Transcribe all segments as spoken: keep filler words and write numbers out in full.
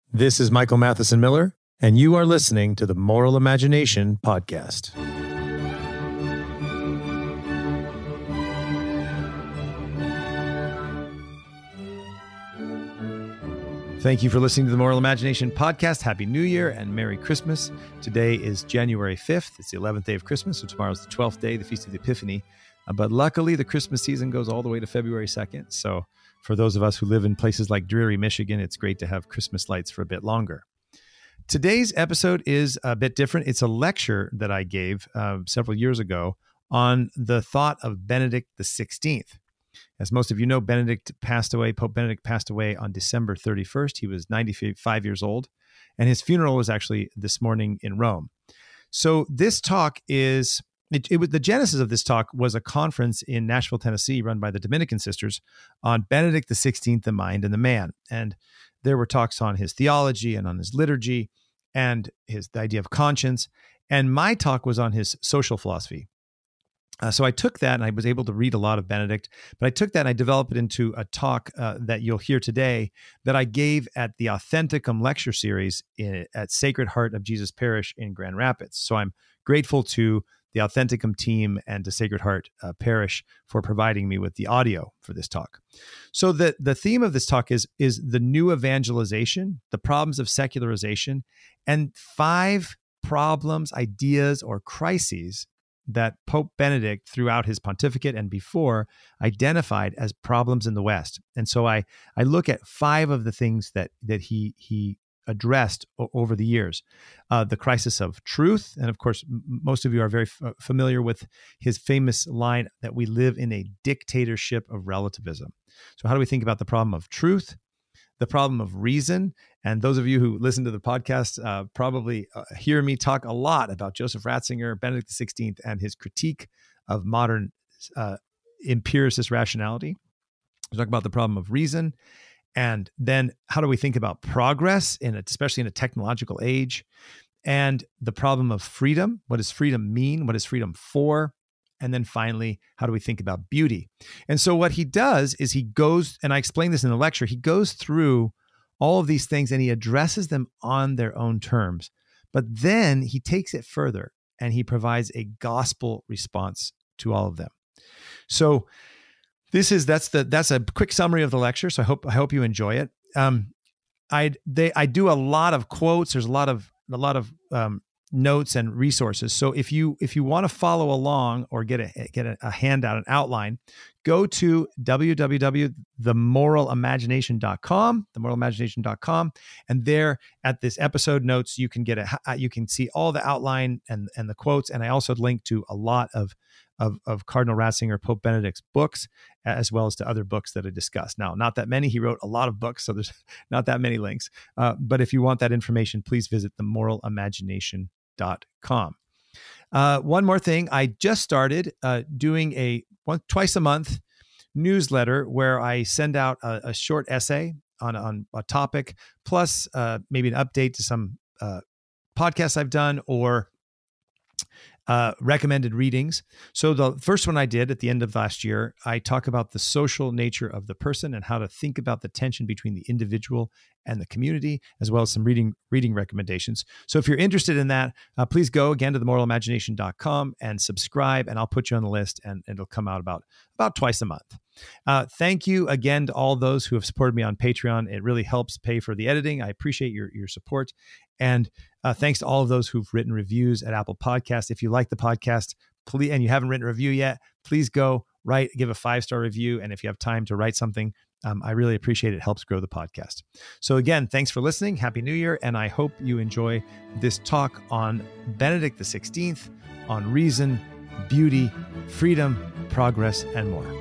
This is Michael Matheson Miller, and you are listening to the Moral Imagination Podcast. Thank you for listening to the Moral Imagination Podcast. Happy New Year and Merry Christmas. Today is January fifth. It's the eleventh day of Christmas, so tomorrow's the twelfth day, the Feast of the Epiphany. Uh, but luckily, the Christmas season goes all the way to February second. So for those of us who live in places like dreary Michigan, it's great to have Christmas lights for a bit longer. Today's episode is a bit different. It's a lecture that I gave uh, several years ago on the thought of Benedict the sixteenth. As most of you know, Benedict passed away, Pope Benedict passed away on December thirty-first. He was ninety-five years old, and his funeral was actually this morning in Rome. So this talk is, it, it was the genesis of this talk was a conference in Nashville, Tennessee, run by the Dominican Sisters on Benedict the sixteenth, the mind and the man. And there were talks on his theology and on his liturgy and his the idea of conscience. And my talk was on his social philosophy. Uh, so I took that and I was able to read a lot of Benedict, but I took that and I developed it into a talk uh, that you'll hear today that I gave at the Authenticum lecture series in, at Sacred Heart of Jesus Parish in Grand Rapids. So I'm grateful to the Authenticum team and to Sacred Heart uh, Parish for providing me with the audio for this talk. So the, the theme of this talk is, is the new evangelization, the problems of secularization, and five problems, ideas, or crises that Pope Benedict throughout his pontificate and before identified as problems in the West. And so I I look at five of the things that that he he addressed o- over the years. Uh, the crisis of truth. And of course, m- most of you are very f- familiar with his famous line that we live in a dictatorship of relativism. So how do we think about the problem of truth? The problem of reason. And those of you who listen to the podcast uh, probably uh, hear me talk a lot about Joseph Ratzinger, Benedict the sixteenth, and his critique of modern uh, empiricist rationality. We talk about the problem of reason. And then how do we think about progress, in a, especially in a technological age? And the problem of freedom. What does freedom mean? What is freedom for? And then finally, how do we think about beauty? And so what he does is he goes, and I explain this in the lecture, he goes through all of these things and he addresses them on their own terms. But then he takes it further and he provides a gospel response to all of them. So this is, that's the, that's a quick summary of the lecture. So I hope, I hope you enjoy it. Um, I, they, I do a lot of quotes. There's a lot of, a lot of, um, notes and resources. So if you if you want to follow along or get a get a, a handout, an outline, go to w w w dot the moral imagination dot com, the moral imagination dot com, and there at this episode notes you can get a you can see all the outline and and the quotes. And I also link to a lot of of of Cardinal Ratzinger, Pope Benedict's books, as well as to other books that I discussed. Now, not that many. He wrote a lot of books, so there's not that many links. Uh, but if you want that information, please visit the moral imagination dot com. Uh, one more thing, I just started uh, doing a one twice a month newsletter where I send out a, a short essay on, on a topic, plus uh, maybe an update to some uh, podcasts I've done or uh, recommended readings. So the first one I did at the end of last year, I talk about the social nature of the person and how to think about the tension between the individual and the community, as well as some reading reading recommendations. So if you're interested in that, uh, please go again to the moral imagination dot com and subscribe, and I'll put you on the list, and, and it'll come out about, about twice a month. Uh, thank you again to all those who have supported me on Patreon. It really helps pay for the editing. I appreciate your, your support. And uh, thanks to all of those who've written reviews at Apple Podcasts. If you like the podcast, please, and you haven't written a review yet, please go write, give a five-star review. And if you have time to write something, Um, I really appreciate it. It helps grow the podcast. So again, thanks for listening. Happy New Year. And I hope you enjoy this talk on Benedict the sixteenth, on reason, beauty, freedom, progress, and more.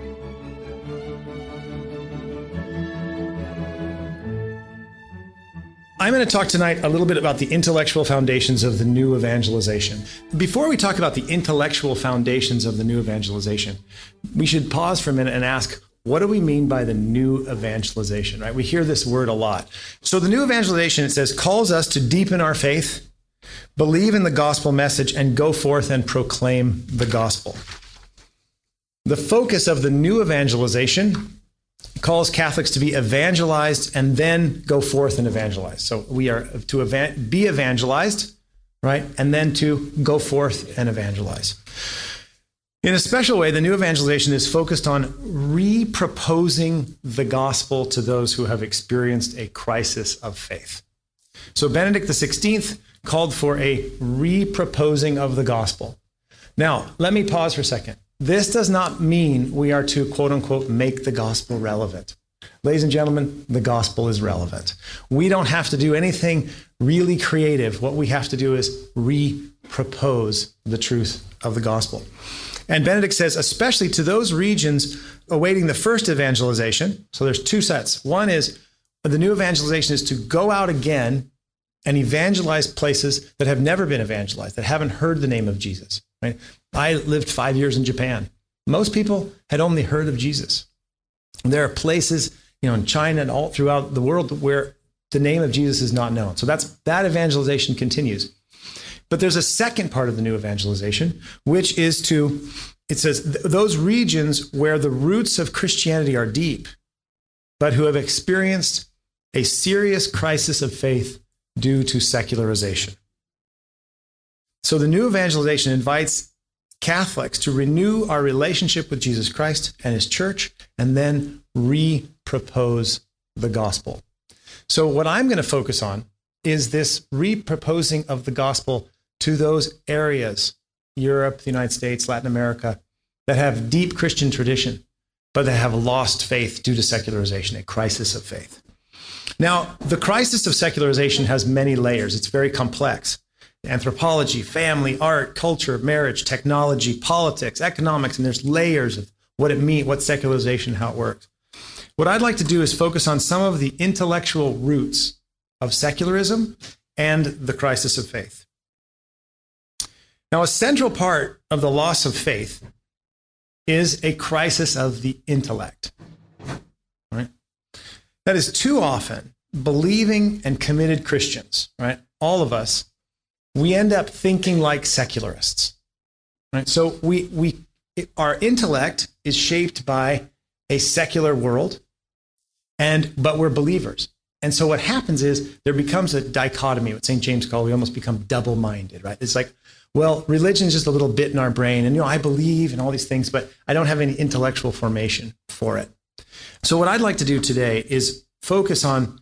I'm going to talk tonight a little bit about the intellectual foundations of the new evangelization. Before we talk about the intellectual foundations of the new evangelization, we should pause for a minute and ask, what do we mean by the new evangelization, right? We hear this word a lot. So the new evangelization, it says, calls us to deepen our faith, believe in the gospel message, and go forth and proclaim the gospel. The focus of the new evangelization calls Catholics to be evangelized and then go forth and evangelize. So we are to evan- be evangelized, right? And then to go forth and evangelize. In a special way, the new evangelization is focused on re-proposing the gospel to those who have experienced a crisis of faith. So Benedict the sixteenth called for a re-proposing of the gospel. Now, let me pause for a second. This does not mean we are to, quote unquote, make the gospel relevant. Ladies and gentlemen, the gospel is relevant. We don't have to do anything really creative. What we have to do is re-propose the truth of the gospel. And Benedict says, especially to those regions awaiting the first evangelization. So there's two sets. One is the new evangelization is to go out again and evangelize places that have never been evangelized, that haven't heard the name of Jesus. Right? I lived five years in Japan. Most people had only heard of Jesus. There are places, you know, in China and all throughout the world where the name of Jesus is not known. So that's that evangelization continues. But there's a second part of the new evangelization, which is to, it says, th- those regions where the roots of Christianity are deep, but who have experienced a serious crisis of faith due to secularization. So the new evangelization invites Catholics to renew our relationship with Jesus Christ and his church, and then re-propose the gospel. So what I'm going to focus on is this re-proposing of the gospel to those areas, Europe, the United States, Latin America, that have deep Christian tradition, but that have lost faith due to secularization, a crisis of faith. Now, the crisis of secularization has many layers. It's very complex. Anthropology, family, art, culture, marriage, technology, politics, economics, and there's layers of what it means, what secularization, how it works. What I'd like to do is focus on some of the intellectual roots of secularism and the crisis of faith. Now, a central part of the loss of faith is a crisis of the intellect. Right? That is, too often, believing and committed Christians, right? All of us, we end up thinking like secularists, right? So we we our intellect is shaped by a secular world, and but we're believers. And so what happens is there becomes a dichotomy. What Saint James called, we almost become double-minded, right? It's like, well, religion is just a little bit in our brain, and you know, I believe in all these things, but I don't have any intellectual formation for it. So what I'd like to do today is focus on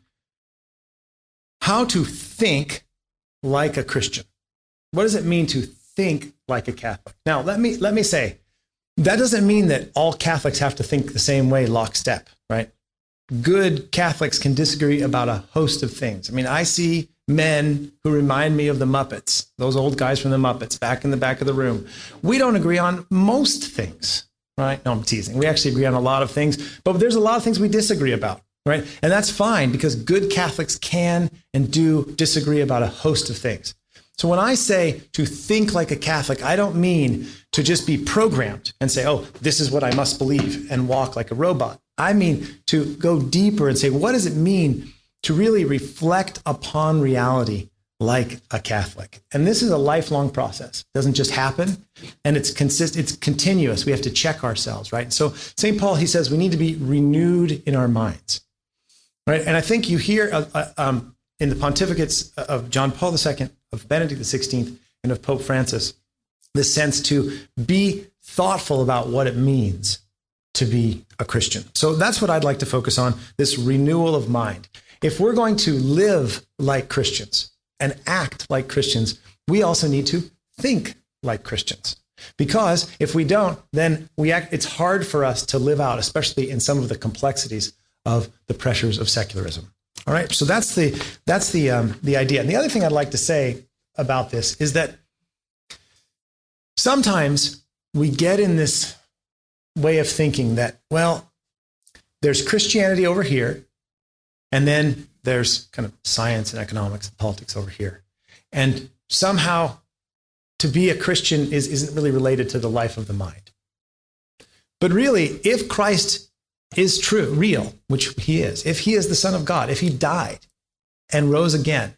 how to think like a Christian. What does it mean to think like a Catholic? Now, let me let me say, that doesn't mean that all Catholics have to think the same way, lockstep, right? Good Catholics can disagree about a host of things. I mean, I see men who remind me of the Muppets, those old guys from the Muppets back in the back of the room. We don't agree on most things, right? No, I'm teasing. We actually agree on a lot of things, but there's a lot of things we disagree about. Right? And that's fine, because good Catholics can and do disagree about a host of things. So when I say to think like a Catholic, I don't mean to just be programmed and say, oh, this is what I must believe and walk like a robot. I mean to go deeper and say, what does it mean to really reflect upon reality like a Catholic? And this is a lifelong process. It doesn't just happen, and it's consist it's continuous. We have to check ourselves, right? So Saint Paul, he says we need to be renewed in our minds. Right, and I think you hear uh, uh, um, in the pontificates of John Paul the Second, of Benedict the sixteenth, and of Pope Francis, this sense to be thoughtful about what it means to be a Christian. So that's what I'd like to focus on, this renewal of mind. If we're going to live like Christians and act like Christians, we also need to think like Christians. Because if we don't, then we act, it's hard for us to live out, especially in some of the complexities of the pressures of secularism. All right, so that's the that's the um, the idea. And the other thing I'd like to say about this is that sometimes we get in this way of thinking that, well, there's Christianity over here, and then there's kind of science and economics and politics over here. And somehow to be a Christian is, isn't really related to the life of the mind. But really, if Christ is true, real, which he is, if he is the Son of God, if he died and rose again,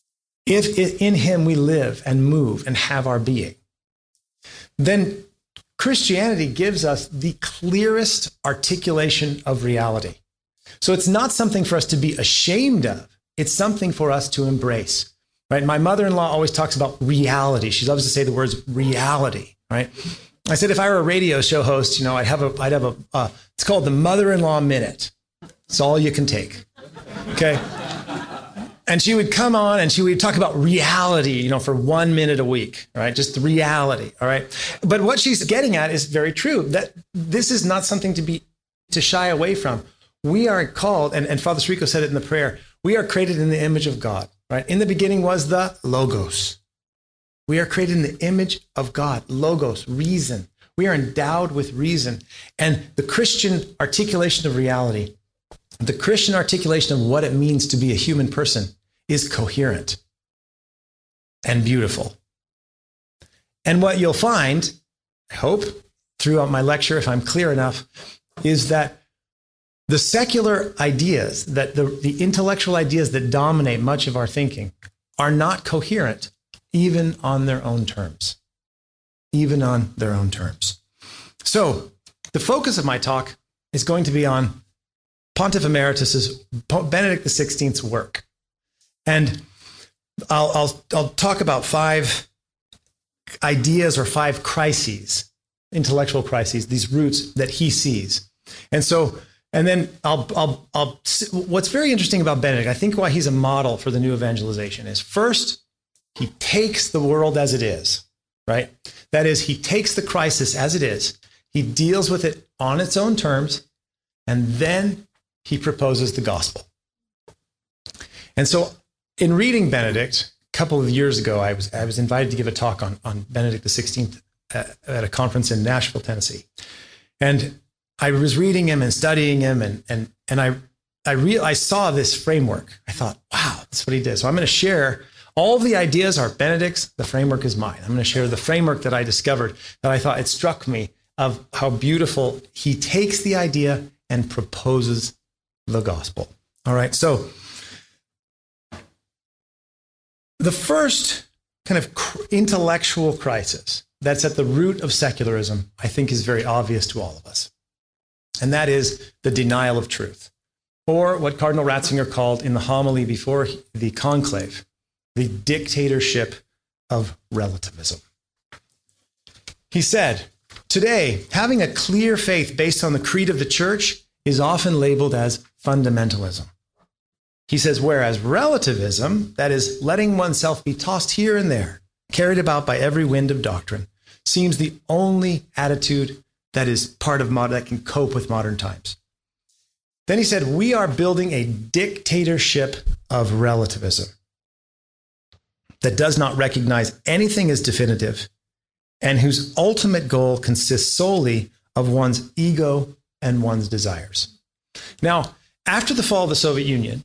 if in him we live and move and have our being, then Christianity gives us the clearest articulation of reality. So it's not something for us to be ashamed of. It's something for us to embrace, right? My mother-in-law always talks about reality. She loves to say the words reality, right? I said, if I were a radio show host, you know, I'd have a, I'd have a, uh, it's called the Mother-in-Law Minute. It's all you can take, okay? And she would come on and she would talk about reality, you know, for one minute a week, right? Just the reality, all right? But what she's getting at is very true, that this is not something to be, to shy away from. We are called, and, and Father Sirico said it in the prayer, we are created in the image of God, right? In the beginning was the Logos. We are created in the image of God, Logos, reason. We are endowed with reason. And the Christian articulation of reality, the Christian articulation of what it means to be a human person is coherent and beautiful. And what you'll find, I hope, throughout my lecture, if I'm clear enough, is that the secular ideas, that the, the intellectual ideas that dominate much of our thinking are not coherent, even on their own terms. Even on their own terms. So the focus of my talk is going to be on Pontiff Emeritus's, Benedict the sixteenth's work. And I'll, I'll, I'll talk about five ideas or five crises, intellectual crises, these roots that he sees. And so, and then I'll, I'll, I'll, what's very interesting about Benedict, I think why he's a model for the new evangelization is, first, he takes the world as it is, right? That is, he takes the crisis as it is. He deals with it on its own terms, and then he proposes the gospel. And so in reading Benedict, a couple of years ago, I was, I was invited to give a talk on, on Benedict the sixteenth at, at a conference in Nashville, Tennessee. And I was reading him and studying him, and, and, and I, I, re- I saw this framework. I thought, wow, that's what he did. So I'm going to share. All the ideas are Benedict's, the framework is mine. I'm going to share the framework that I discovered, that I thought it struck me of how beautiful he takes the idea and proposes the gospel. All right, so the first kind of intellectual crisis that's at the root of secularism, I think, is very obvious to all of us. And that is the denial of truth, or what Cardinal Ratzinger called in the homily before the conclave, the dictatorship of relativism. He said, today, having a clear faith based on the creed of the church is often labeled as fundamentalism. He says, whereas relativism, that is, letting oneself be tossed here and there, carried about by every wind of doctrine, seems the only attitude that is part of modern, that can cope with modern times. Then he said, we are building a dictatorship of relativism that does not recognize anything as definitive and whose ultimate goal consists solely of one's ego and one's desires. Now, after the fall of the Soviet Union,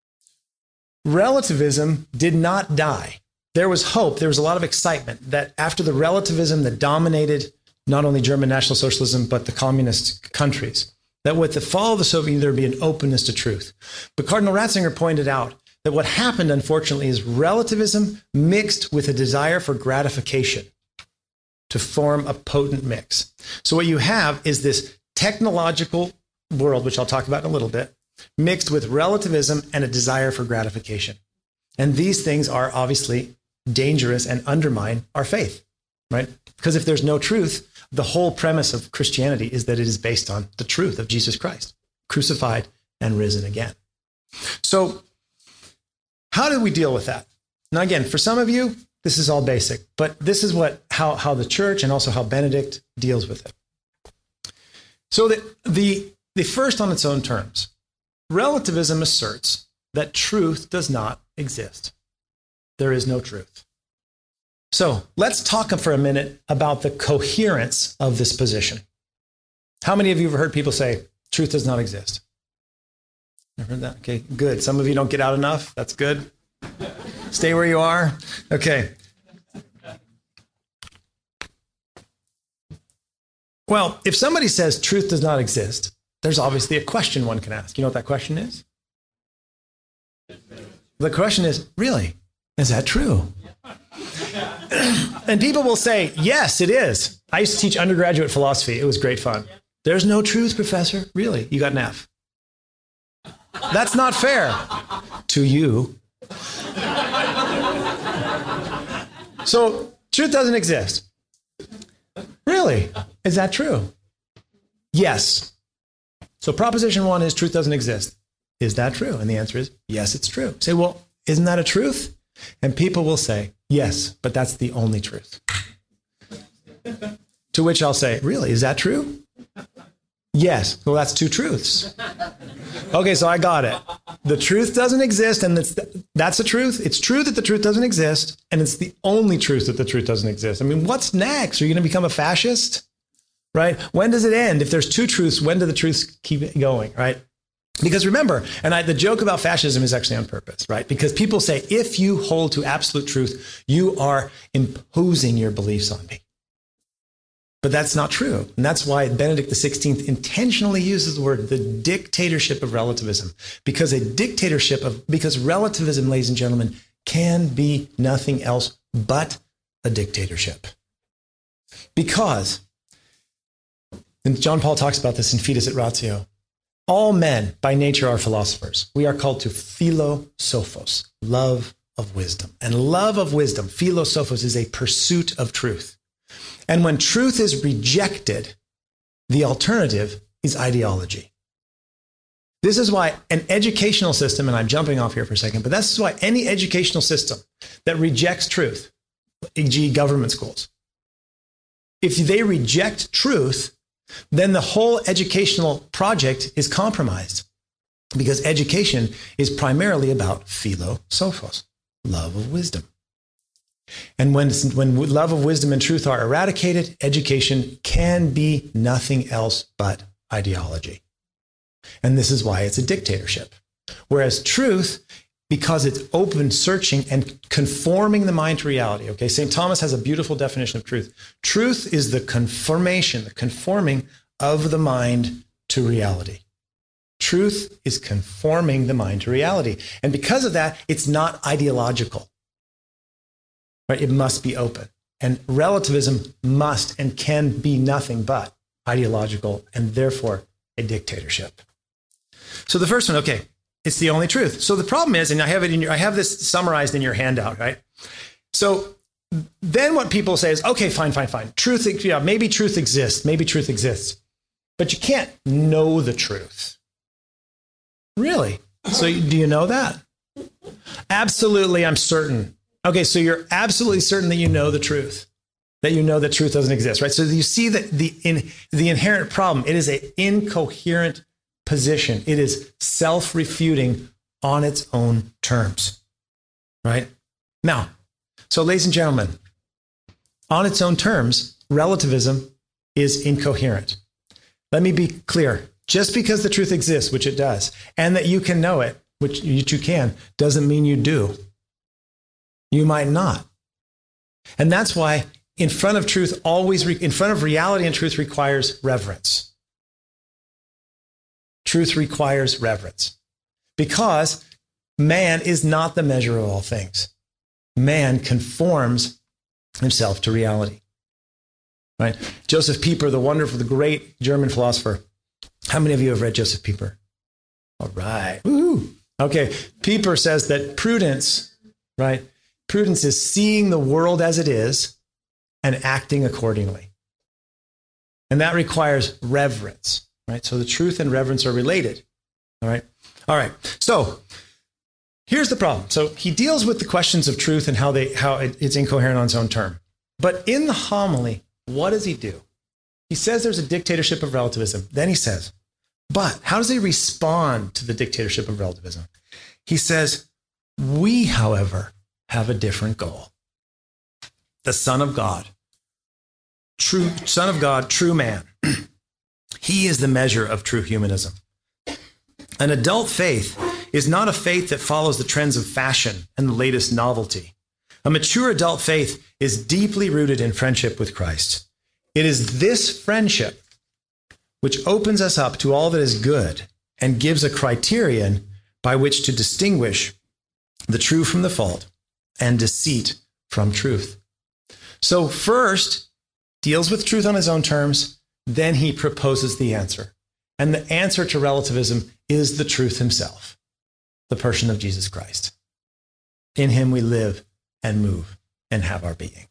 relativism did not die. There was hope. There was a lot of excitement that after the relativism that dominated not only German National Socialism, but the communist countries, that with the fall of the Soviet Union, there would be an openness to truth. But Cardinal Ratzinger pointed out that what happened, unfortunately, is relativism mixed with a desire for gratification to form a potent mix. So what you have is this technological world, which I'll talk about in a little bit, mixed with relativism and a desire for gratification. And these things are obviously dangerous and undermine our faith, right? Because if there's no truth, the whole premise of Christianity is that it is based on the truth of Jesus Christ, crucified and risen again. So how do we deal with that? Now, again, for some of you, this is all basic, but this is what how, how the church and also how Benedict deals with it. So the, the, the first on its own terms, relativism asserts that truth does not exist. There is no truth. So let's talk for a minute about the coherence of this position. How many of you have heard people say, truth does not exist? Never heard that? Okay, good. Some of you don't get out enough. That's good. Stay where you are. Okay. Well, if somebody says truth does not exist, there's obviously a question one can ask. You know what that question is? The question is, really, is that true? And people will say, yes, it is. I used to teach undergraduate philosophy. It was great fun. There's no truth, professor. Really? You got an F. That's not fair to you. So truth doesn't exist. Really? Is that true? Yes. So proposition one is truth doesn't exist. Is that true? And the answer is yes, it's true. Say, well, isn't that a truth? And people will say, yes, but that's the only truth. To which I'll say, really, is that true? Yes. Well, that's two truths. Okay, so I got it. The truth doesn't exist, and that's, that's the truth. It's true that the truth doesn't exist, and it's the only truth that the truth doesn't exist. I mean, what's next? Are you going to become a fascist? Right? When does it end? If there's two truths, when do the truths keep going? Right? Because remember, and I, the joke about fascism is actually on purpose, right? Because people say, if you hold to absolute truth, you are imposing your beliefs on me. But that's not true. And that's why Benedict the sixteenth intentionally uses the word the dictatorship of relativism. Because a dictatorship of, because relativism, ladies and gentlemen, can be nothing else but a dictatorship. Because, and John Paul talks about this in Fides et Ratio, all men by nature are philosophers. We are called to philosophos, love of wisdom. And love of wisdom, philosophos, is a pursuit of truth. And when truth is rejected, the alternative is ideology. This is why an educational system, and I'm jumping off here for a second, but this is why any educational system that rejects truth, for example government schools, if they reject truth, then the whole educational project is compromised, because education is primarily about philosophos, love of wisdom. And when, when love of wisdom and truth are eradicated, education can be nothing else but ideology. And this is why it's a dictatorship. Whereas truth, because it's open, searching, and conforming the mind to reality. Okay, Saint Thomas has a beautiful definition of truth. Truth is the conformation, the conforming of the mind to reality. Truth is conforming the mind to reality. And because of that, it's not ideological. Right? It must be open. And relativism must and can be nothing but ideological, and therefore a dictatorship. So the first one, okay, it's the only truth. So the problem is, and I have it in your, I have this summarized in your handout, right? So then what people say is, okay, fine, fine, fine. Truth, yeah, maybe truth exists. Maybe truth exists. But you can't know the truth. Really? So do you know that? Absolutely, I'm certain. Okay, so you're absolutely certain that you know the truth, that you know that truth doesn't exist, right? So you see that the in, the inherent problem, it is an incoherent position. It is self-refuting on its own terms, right? Now, so ladies and gentlemen, on its own terms, relativism is incoherent. Let me be clear. Just because the truth exists, which it does, and that you can know it, which you can, doesn't mean you do. You might not. And that's why in front of truth, always, re- in front of reality and truth requires reverence. Truth requires reverence. Because man is not the measure of all things. Man conforms himself to reality. Right? Joseph Pieper, the wonderful, the great German philosopher. How many of you have read Joseph Pieper? All right. Woo. Okay. Pieper says that prudence, right? Prudence is seeing the world as it is and acting accordingly. And that requires reverence, right? So the truth and reverence are related. All right. All right. So here's the problem. So he deals with the questions of truth and how they how it, it's incoherent on its own term. But in the homily, what does he do? He says there's a dictatorship of relativism. Then he says, but how does he respond to the dictatorship of relativism? He says, we, however, have a different goal. The Son of God, true Son of God, true man. He is the measure of true humanism. An adult faith is not a faith that follows the trends of fashion and the latest novelty. A mature adult faith is deeply rooted in friendship with Christ. It is this friendship which opens us up to all that is good and gives a criterion by which to distinguish the true from the false and deceit from truth. So first, deals with truth on his own terms, then he proposes the answer. And the answer to relativism is the truth himself, the person of Jesus Christ. In him we live and move and have our being.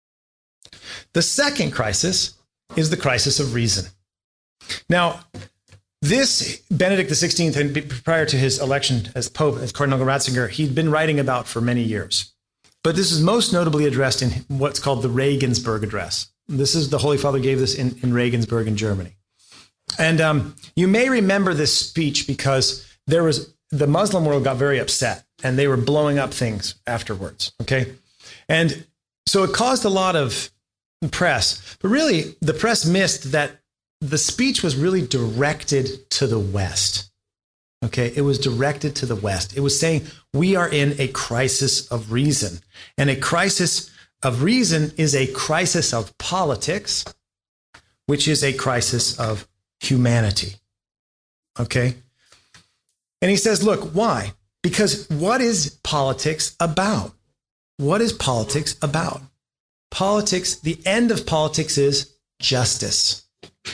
The second crisis is the crisis of reason. Now, this Benedict the sixteenth, and prior to his election as Pope, as Cardinal Ratzinger, he'd been writing about for many years. But this is most notably addressed in what's called the Regensburg Address. This is the Holy Father gave this in, in Regensburg in Germany. And um, you may remember this speech because there was the Muslim world got very upset and they were blowing up things afterwards. Okay. And so it caused a lot of press, but really the press missed that the speech was really directed to the West. Okay. It was directed to the West. It was saying we are in a crisis of reason, and a crisis of reason is a crisis of politics, which is a crisis of humanity. Okay. And he says, look, why? Because what is politics about? What is politics about? Politics, the end of politics is justice.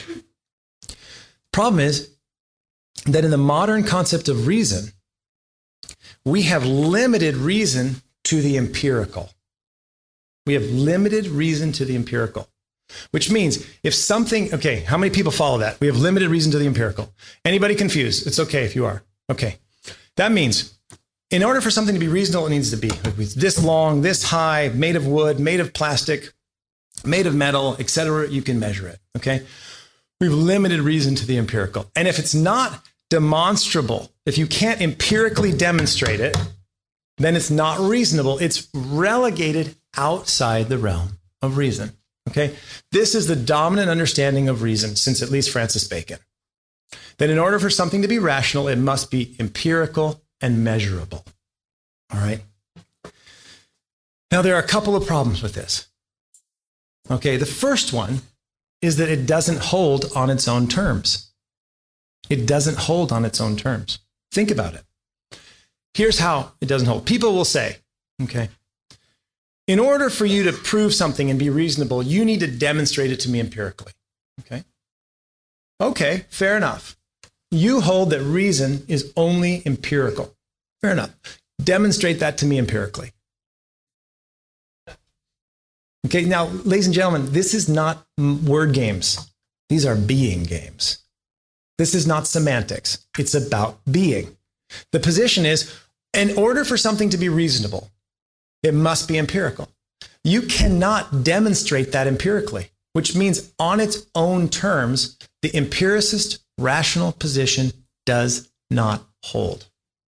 Problem is that in the modern concept of reason, we have limited reason to the empirical. We have limited reason to the empirical, which means if something, okay, how many people follow that? We have limited reason to the empirical. Anybody confused? It's okay if you are. Okay. That means in order for something to be reasonable, it needs to be this long, this high, made of wood, made of plastic, made of metal, et cetera. You can measure it. Okay. We have limited reason to the empirical. And if it's not demonstrable, if you can't empirically demonstrate it, then it's not reasonable. It's relegated outside the realm of reason. Okay. This is the dominant understanding of reason since at least Francis Bacon. That in order for something to be rational, it must be empirical and measurable. All right. Now, there are a couple of problems with this. Okay. The first one is that it doesn't hold on its own terms. It doesn't hold on its own terms. Think about it. Here's how it doesn't hold. People will say, okay, in order for you to prove something and be reasonable, you need to demonstrate it to me empirically. Okay. Okay, fair enough. You hold that reason is only empirical. Fair enough. Demonstrate that to me empirically. Okay, now, ladies and gentlemen, this is not word games. These are being games. This is not semantics. It's about being. The position is, in order for something to be reasonable, it must be empirical. You cannot demonstrate that empirically, which means on its own terms, the empiricist rational position does not hold.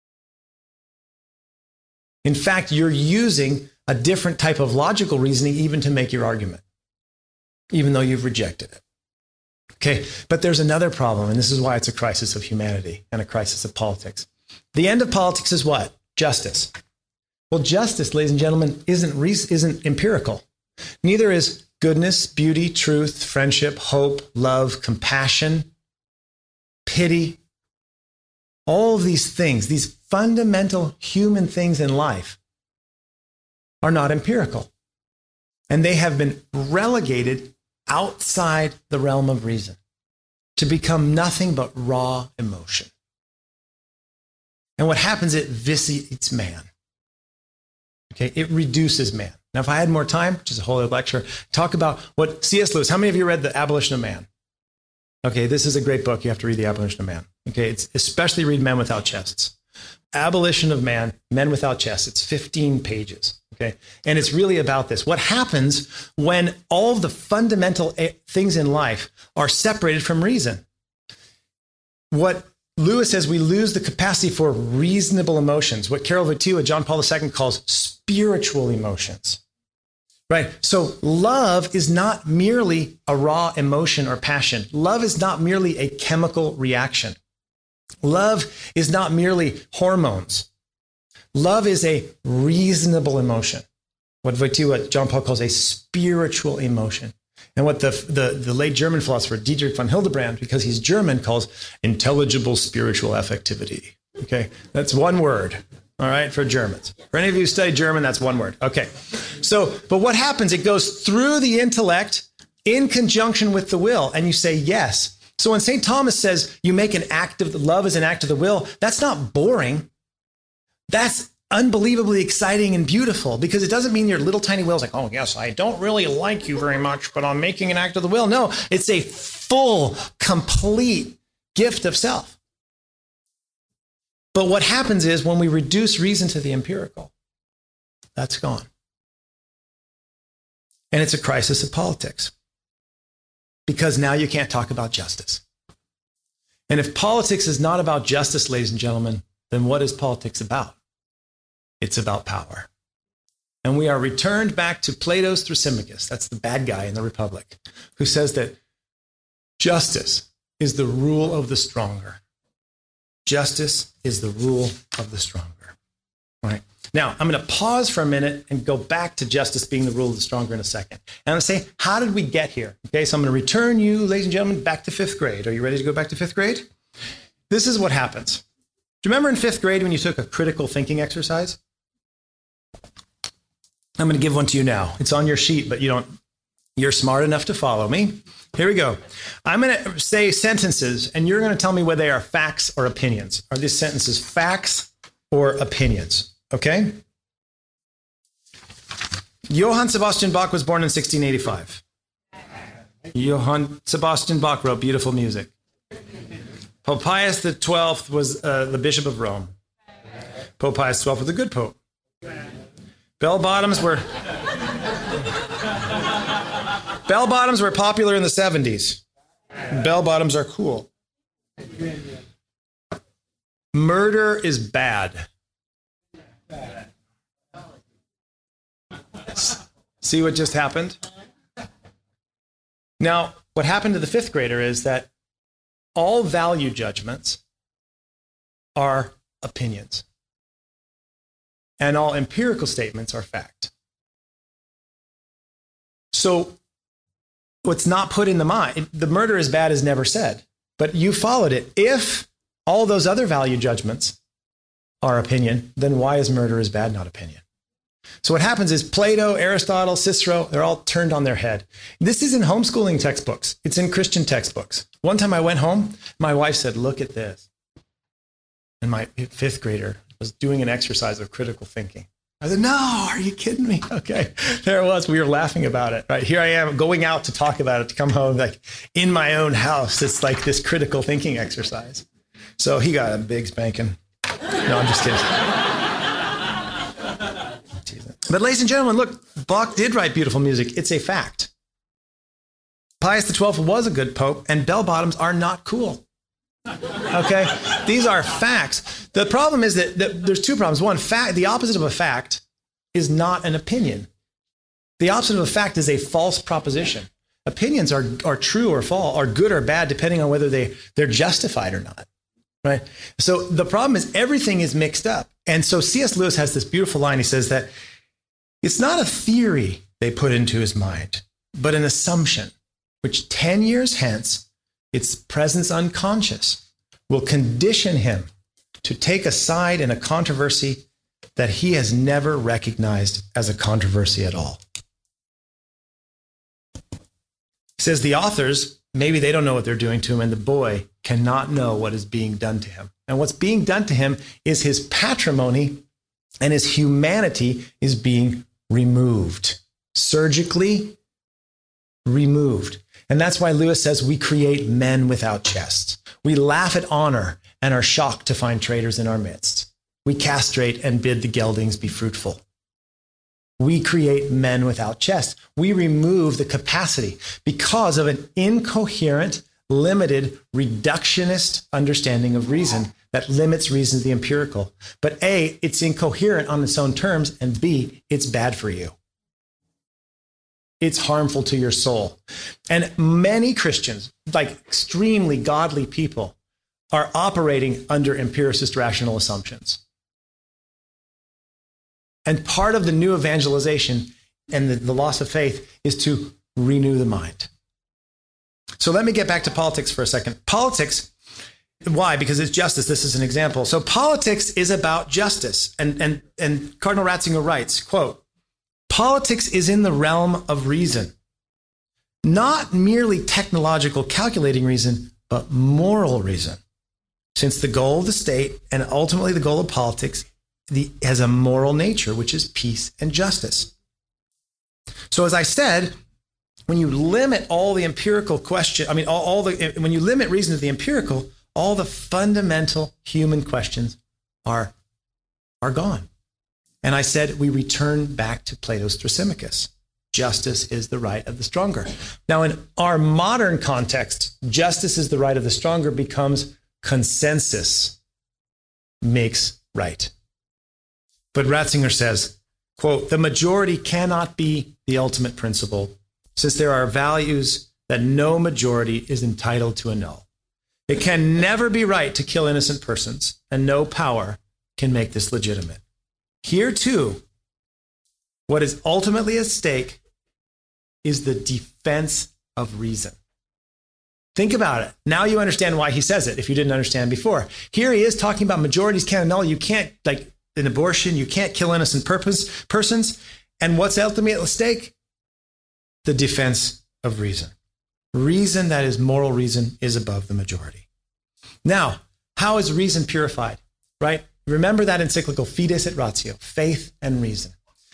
In fact, you're using a different type of logical reasoning even to make your argument, even though you've rejected it. Okay, but there's another problem, and this is why it's a crisis of humanity and a crisis of politics. The end of politics is what? Justice. Well, justice, ladies and gentlemen, isn't, re- isn't empirical. Neither is goodness, beauty, truth, friendship, hope, love, compassion, pity. All of these things, these fundamental human things in life, are not empirical. And they have been relegated outside the realm of reason to become nothing but raw emotion. And what happens, it vitiates man. Okay, it reduces man. Now, if I had more time, which is a whole other lecture, talk about what C S Lewis, how many of you read The Abolition of Man? Okay, this is a great book. You have to read The Abolition of Man. Okay, it's especially read Men Without Chests. Abolition of Man, Men Without Chests. It's fifteen pages. Okay, and it's really about this. What happens when all of the fundamental things in life are separated from reason? What Lewis says, we lose the capacity for reasonable emotions, what Karol Wojtyła, John Paul the Second, calls spiritual emotions. Right? So love is not merely a raw emotion or passion. Love is not merely a chemical reaction. Love is not merely hormones. Love is a reasonable emotion. What Wojtyła, John Paul, calls a spiritual emotion. And what the, the, the late German philosopher Dietrich von Hildebrand, because he's German, calls intelligible spiritual affectivity. Okay, that's one word, all right, for Germans. For any of you who study German, that's one word. Okay, So, but what happens? It goes through the intellect in conjunction with the will, and you say yes. So when Saint Thomas says you make an act of the love as an act of the will, that's not boring. That's unbelievably exciting and beautiful, because it doesn't mean your little tiny will is like, oh yes, I don't really like you very much, but I'm making an act of the will. No, it's a full, complete gift of self. But what happens is when we reduce reason to the empirical, that's gone. And it's a crisis of politics, because now you can't talk about justice. And if politics is not about justice, ladies and gentlemen, then what is politics about? It's about power. And we are returned back to Plato's Thrasymachus, that's the bad guy in the Republic, who says that justice is the rule of the stronger. Justice is the rule of the stronger. All right. Now, I'm going to pause for a minute and go back to justice being the rule of the stronger in a second. And I'm going to say, how did we get here? Okay, so I'm going to return you, ladies and gentlemen, back to fifth grade. Are you ready to go back to fifth grade? This is what happens. Do you remember in fifth grade when you took a critical thinking exercise? I'm going to give one to you now. It's on your sheet, but you don't, you're smart enough to follow me. Here we go. I'm going to say sentences, and you're going to tell me whether they are facts or opinions. Are these sentences facts or opinions? Okay? Johann Sebastian Bach was born in sixteen eighty-five. Johann Sebastian Bach wrote beautiful music. Pope Pius the twelfth was uh, the Bishop of Rome. Pope Pius the twelfth was a good pope. Bell bottoms were bell bottoms were popular in the seventies. Bell bottoms are cool. Murder is bad. See what just happened? Now, what happened to the fifth grader is that all value judgments are opinions, and all empirical statements are fact. So what's not put in the mind, the murder is bad is never said, but you followed it. If all those other value judgments are opinion, then why is murder is bad not opinion? So what happens is Plato, Aristotle, Cicero, they're all turned on their head. This is in homeschooling textbooks. It's in Christian textbooks. One time I went home, my wife said, look at this. And my fifth grader was doing an exercise of critical thinking. I said, no, are you kidding me? Okay, there it was. We were laughing about it, right? Here I am going out to talk about it, to come home, like in my own house. It's like this critical thinking exercise. So he got a big spanking. No, I'm just kidding. But ladies and gentlemen, look, Bach did write beautiful music. It's a fact. Pius the twelfth was a good pope, and bell bottoms are not cool. Okay? These are facts. The problem is that, that there's two problems. One, fact, the opposite of a fact is not an opinion. The opposite of a fact is a false proposition. Opinions are, are true or false, are good or bad, depending on whether they, they're justified or not. Right? So the problem is everything is mixed up. And so C S Lewis has this beautiful line. He says that it's not a theory they put into his mind, but an assumption, which ten years hence, its presence unconscious will condition him to take a side in a controversy that he has never recognized as a controversy at all. He says the authors, maybe they don't know what they're doing to him, and the boy cannot know what is being done to him. And what's being done to him is his patrimony and his humanity is being removed, surgically removed. And that's why Lewis says we create men without chests. We laugh at honor and are shocked to find traitors in our midst. We castrate and bid the geldings be fruitful. We create men without chest. We remove the capacity because of an incoherent, limited, reductionist understanding of reason that limits reason to the empirical. But A, it's incoherent on its own terms, and B, it's bad for you. It's harmful to your soul. And many Christians, like extremely godly people, are operating under empiricist rational assumptions. And part of the new evangelization and the, the loss of faith is to renew the mind. So let me get back to politics for a second. Politics, why? Because it's justice. This is an example. So politics is about justice. And, and, and Cardinal Ratzinger writes, quote, Politics is in the realm of reason. Not merely technological calculating reason, but moral reason. Since the goal of the state and ultimately the goal of politics the, has a moral nature, which is peace and justice. So as I said, when you limit all the empirical question, I mean, all, all the, when you limit reason to the empirical, all the fundamental human questions are, are gone. And I said, we return back to Plato's Thrasymachus. Justice is the right of the stronger. Now, in our modern context, justice is the right of the stronger becomes consensus makes right. But Ratzinger says, quote, the majority cannot be the ultimate principle, since there are values that no majority is entitled to annul. It can never be right to kill innocent persons, and no power can make this legitimate. Here, too, what is ultimately at stake is the defense of reason. Think about it. Now you understand why he says it, if you didn't understand before. Here he is talking about majorities can't annul. You can't, like an abortion, you can't kill innocent purpose, persons. And what's ultimately at stake? The defense of reason. Reason, that is moral reason, is above the majority. Now, how is reason purified, right? Remember that encyclical Fides et Ratio, faith and reason.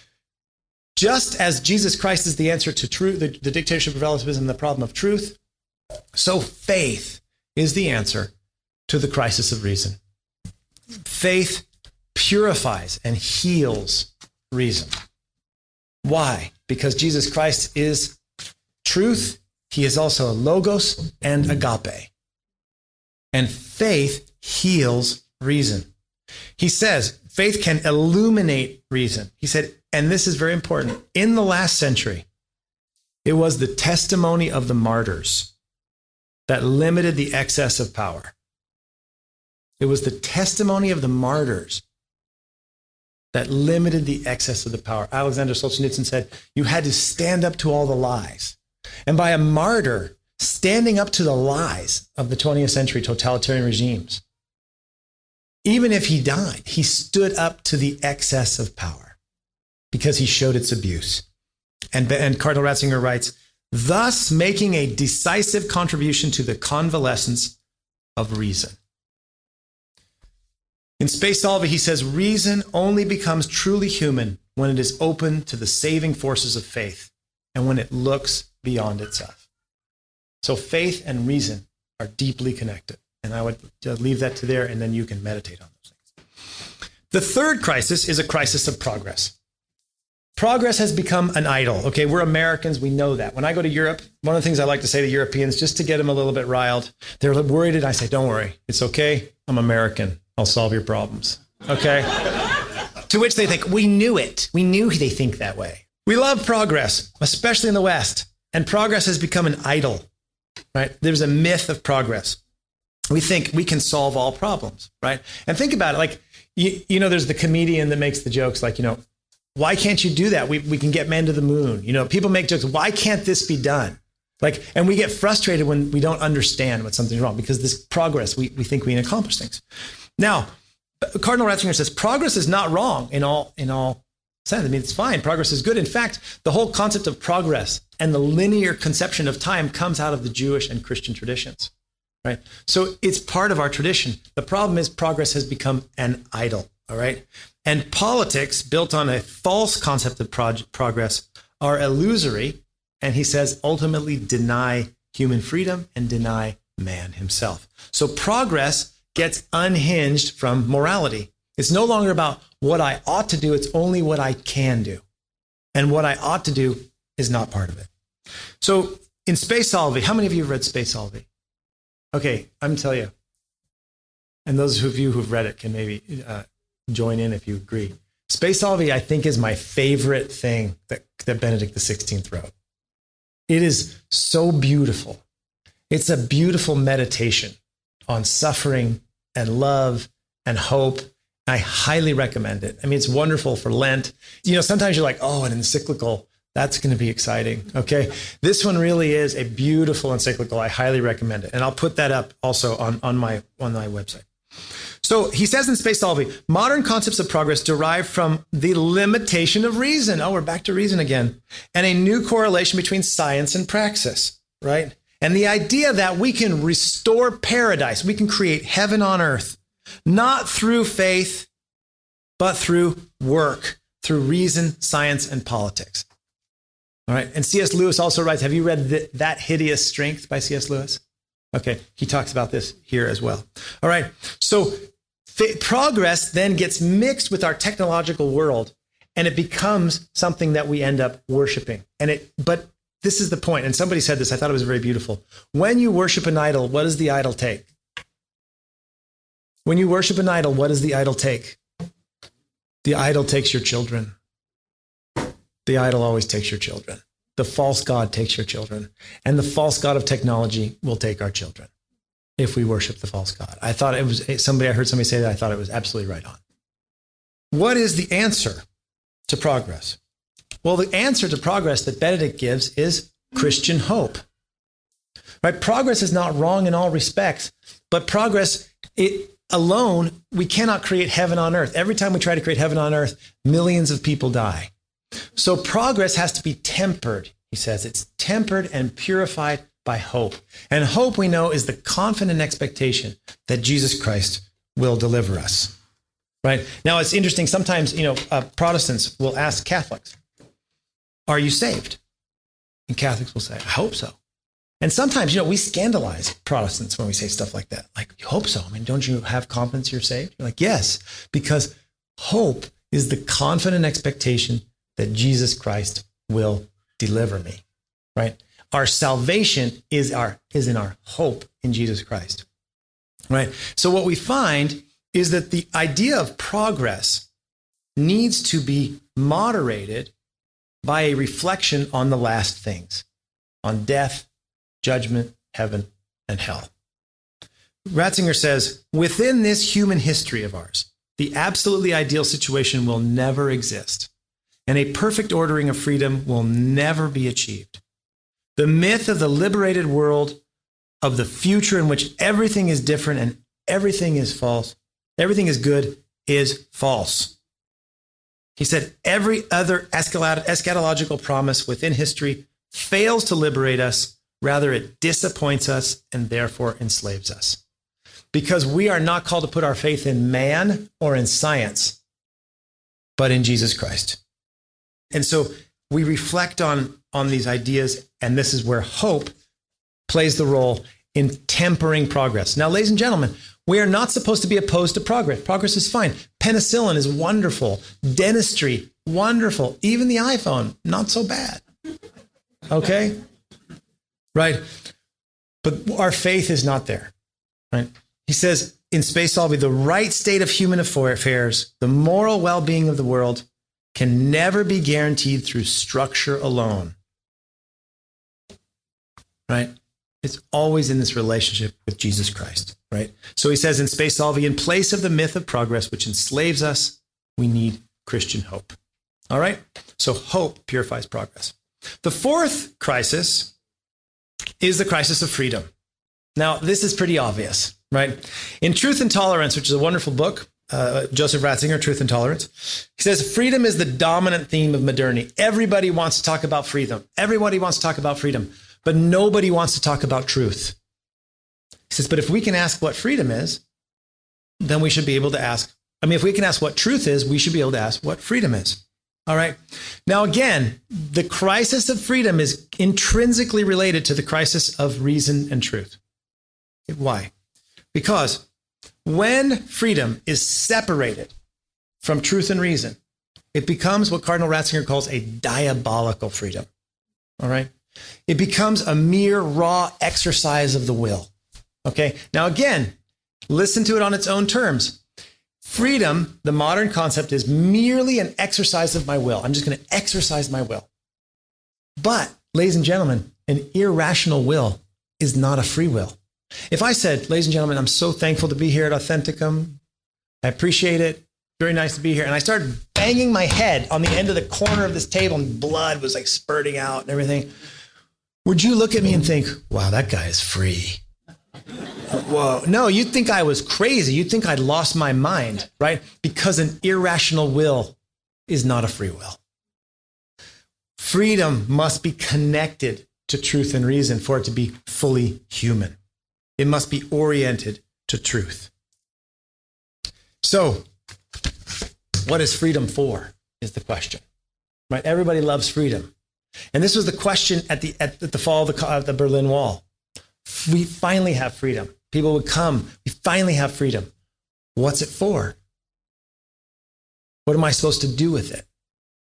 Just as Jesus Christ is the answer to truth, the, the dictatorship of relativism, the problem of truth, so faith is the answer to the crisis of reason. Faith purifies and heals reason. Why? Because Jesus Christ is truth. He is also logos and agape. And faith heals reason. He says faith can illuminate reason. He said, and this is very important, in the last century, it was the testimony of the martyrs that limited the excess of power. It was the testimony of the martyrs that limited the excess of the power. Alexander Solzhenitsyn said, you had to stand up to all the lies. And by a martyr standing up to the lies of the twentieth century totalitarian regimes, even if he died, he stood up to the excess of power because he showed its abuse. And, and Cardinal Ratzinger writes, thus making a decisive contribution to the convalescence of reason. In Spe Salvi, he says, reason only becomes truly human when it is open to the saving forces of faith and when it looks beyond itself. So faith and reason are deeply connected. And I would leave that to there, and then you can meditate on those things. The third crisis is a crisis of progress. Progress has become an idol. Okay, we're Americans. We know that. When I go to Europe, one of the things I like to say to Europeans, just to get them a little bit riled, they're worried, and I say, don't worry. It's okay. I'm American. I'll solve your problems. Okay? To which they think, we knew it. We knew they think that way. We love progress, especially in the West. And progress has become an idol, right? There's a myth of progress. We think we can solve all problems, right? And think about it. Like, you, you know, there's the comedian that makes the jokes like, you know, why can't you do that? We we can get men to the moon. You know, people make jokes. Why can't this be done? Like, and we get frustrated when we don't understand what something's wrong because this progress, we, we think we can accomplish things. Now, Cardinal Ratzinger says progress is not wrong in all in all sense. I mean, it's fine. Progress is good. In fact, the whole concept of progress and the linear conception of time comes out of the Jewish and Christian traditions, right? So it's part of our tradition. The problem is progress has become an idol, all right? And politics built on a false concept of prog- progress are illusory, and he says ultimately deny human freedom and deny man himself. So progress gets unhinged from morality. It's no longer about what I ought to do, it's only what I can do. And what I ought to do is not part of it. So in Spe Salvi, how many of you have read Spe Salvi? Okay, I'm going to tell you. And those of you who've read it can maybe uh, join in if you agree. Spe Salvi, I think, is my favorite thing that, that Benedict the sixteenth wrote. It is so beautiful. It's a beautiful meditation on suffering and love and hope. I highly recommend it. I mean, it's wonderful for Lent. You know, sometimes you're like, oh, an encyclical, that's going to be exciting. Okay. This one really is a beautiful encyclical. I highly recommend it. And I'll put that up also on, on my, on my website. So he says in Space Solving, modern concepts of progress derive from the limitation of reason. Oh, we're back to reason again. And a new correlation between science and praxis, right? And the idea that we can restore paradise, we can create heaven on earth, not through faith, but through work, through reason, science, and politics. All right. And C S Lewis also writes, have you read the, That Hideous Strength by C S Lewis? Okay. He talks about this here as well. All right. So fa- progress then gets mixed with our technological world, and it becomes something that we end up worshiping. And it, but this is the point. And somebody said this, I thought it was very beautiful. When you worship an idol, what does the idol take? When you worship an idol, what does the idol take? The idol takes your children. The idol always takes your children. The false god takes your children. And the false god of technology will take our children if we worship the false god. I thought it was somebody, I heard somebody say that. I thought it was absolutely right on. What is the answer to progress? Well, the answer to progress that Benedict gives is Christian hope. Right? Progress is not wrong in all respects, but progress, it alone, we cannot create heaven on earth. Every time we try to create heaven on earth, millions of people die. So progress has to be tempered, he says. It's tempered and purified by hope. And hope, we know, is the confident expectation that Jesus Christ will deliver us. Right? Now, it's interesting. Sometimes, you know, uh, Protestants will ask Catholics, are you saved? And Catholics will say, I hope so. And sometimes, you know, we scandalize Protestants when we say stuff like that. Like, you hope so. I mean, don't you have confidence you're saved? You're like, yes, because hope is the confident expectation that Jesus Christ will deliver me, right? Our salvation is our is in our hope in Jesus Christ, right? So what we find is that the idea of progress needs to be moderated by a reflection on the last things, on death, judgment, heaven, and hell. Ratzinger says, within this human history of ours, the absolutely ideal situation will never exist, and a perfect ordering of freedom will never be achieved. The myth of the liberated world, of the future in which everything is different and everything is false, everything is good, is false. He said, every other eschatological promise within history fails to liberate us. Rather, it disappoints us and therefore enslaves us. Because we are not called to put our faith in man or in science, but in Jesus Christ. And so we reflect on, on these ideas, and this is where hope plays the role in tempering progress. Now, ladies and gentlemen, we are not supposed to be opposed to progress. Progress is fine. Penicillin is wonderful. Dentistry, wonderful. Even the iPhone, not so bad. Okay? Right? But our faith is not there. Right? He says in Space Solving, the right state of human affairs, the moral well-being of the world, can never be guaranteed through structure alone. Right? It's always in this relationship with Jesus Christ. Right? So he says in Space Solving, in place of the myth of progress, which enslaves us, we need Christian hope. All right? So hope purifies progress. The fourth crisis is the crisis of freedom. Now, this is pretty obvious, right? In Truth and Tolerance, which is a wonderful book, uh, Joseph Ratzinger, Truth and Tolerance, he says, freedom is the dominant theme of modernity. Everybody wants to talk about freedom. Everybody wants to talk about freedom, but nobody wants to talk about truth. He says, but if we can ask what freedom is, then we should be able to ask, I mean, if we can ask what truth is, we should be able to ask what freedom is. All right. Now, again, the crisis of freedom is intrinsically related to the crisis of reason and truth. Why? Because when freedom is separated from truth and reason, it becomes what Cardinal Ratzinger calls a diabolical freedom. All right. It becomes a mere raw exercise of the will. Okay. Now, again, listen to it on its own terms. Freedom, the modern concept, is merely an exercise of my will. I'm just going to exercise my will. But, ladies and gentlemen, an irrational will is not a free will. If I said, ladies and gentlemen, I'm so thankful to be here at Authenticum. I appreciate it. Very nice to be here. And I started banging my head on the end of the corner of this table and blood was like spurting out and everything. Would you look at me and think, wow, that guy is free? Whoa, no, you'd think I was crazy. You'd think I'd lost my mind, right? Because an irrational will is not a free will. Freedom must be connected to truth and reason for it to be fully human. It must be oriented to truth. So, what is freedom for, is the question, right? Everybody loves freedom. And this was the question at the, at the fall of the, of the Berlin Wall. We finally have freedom. People would come. We finally have freedom. What's it for? What am I supposed to do with it?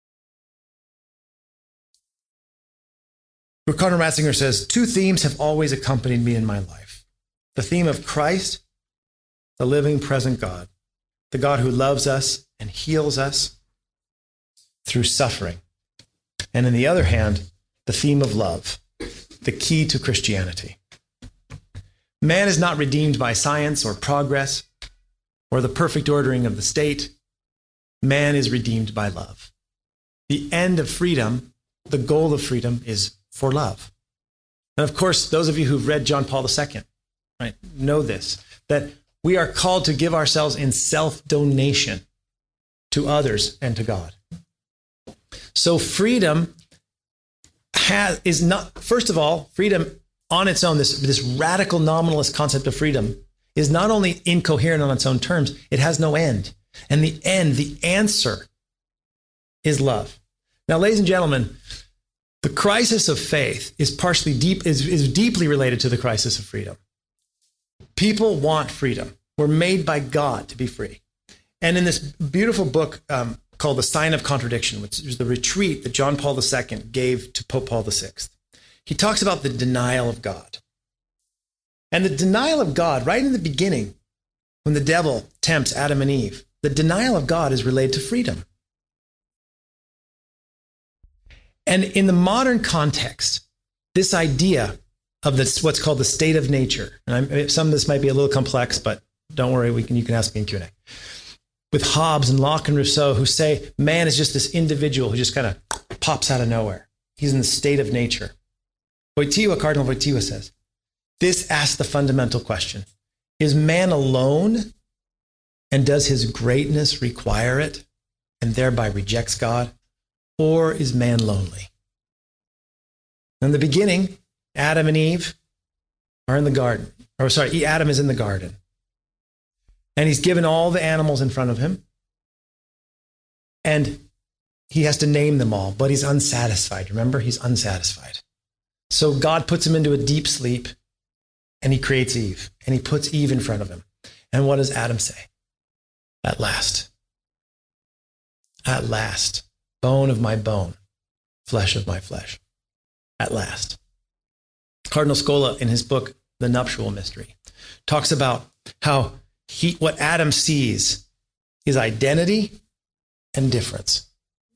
Conrad Ratzinger says, two themes have always accompanied me in my life. The theme of Christ, the living, present God, the God who loves us and heals us through suffering. And on the other hand, the theme of love, the key to Christianity. Man is not redeemed by science or progress or the perfect ordering of the state. Man is redeemed by love. The end of freedom, the goal of freedom, is for love. And of course, those of you who've read John Paul the Second, right, know this, that we are called to give ourselves in self-donation to others and to God. So freedom has, is not, first of all, freedom on its own, this, this radical nominalist concept of freedom is not only incoherent on its own terms, it has no end. And the end, the answer, is love. Now, ladies and gentlemen, the crisis of faith is partially deep, is, is deeply related to the crisis of freedom. People want freedom. We're made by God to be free. And in this beautiful book um, called The Sign of Contradiction, which is the retreat that John Paul the Second gave to Pope Paul the Sixth, he talks about the denial of God. And the denial of God, right in the beginning, when the devil tempts Adam and Eve, the denial of God is related to freedom. And in the modern context, this idea of this, what's called the state of nature, and I'm, some of this might be a little complex, but don't worry, we can, you can ask me in Q and A. With Hobbes and Locke and Rousseau, who say man is just this individual who just kind of pops out of nowhere. He's in the state of nature. Wojtyła, Cardinal Wojtyła says, this asks the fundamental question, is man alone, and does his greatness require it, and thereby rejects God? Or is man lonely? In the beginning, Adam and Eve are in the garden. Or sorry, Adam is in the garden. And he's given all the animals in front of him. And he has to name them all, but he's unsatisfied. Remember, he's unsatisfied. So God puts him into a deep sleep, and he creates Eve. And he puts Eve in front of him. And what does Adam say? At last. At last. Bone of my bone, flesh of my flesh. At last. Cardinal Scola, in his book, The Nuptial Mystery, talks about how he, what Adam sees is identity and difference.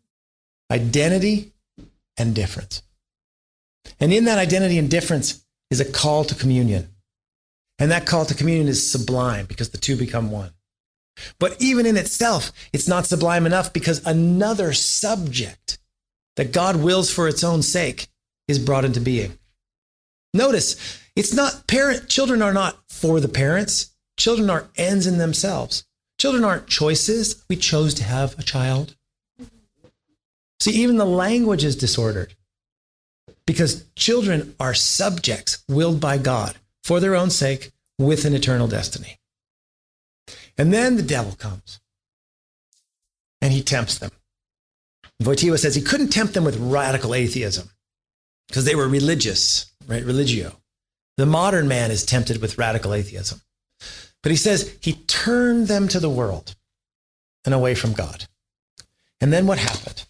Identity and difference. And in that identity and difference is a call to communion. And that call to communion is sublime because the two become one. But even in itself, it's not sublime enough because another subject that God wills for its own sake is brought into being. Notice, it's not parent, children are not for the parents. Children are ends in themselves. Children aren't choices. We chose to have a child. See, even the language is disordered because children are subjects willed by God for their own sake with an eternal destiny. And then the devil comes and he tempts them. Wojtyła says he couldn't tempt them with radical atheism because they were religious, right? Religio. The modern man is tempted with radical atheism. But he says he turned them to the world and away from God. And then what happened?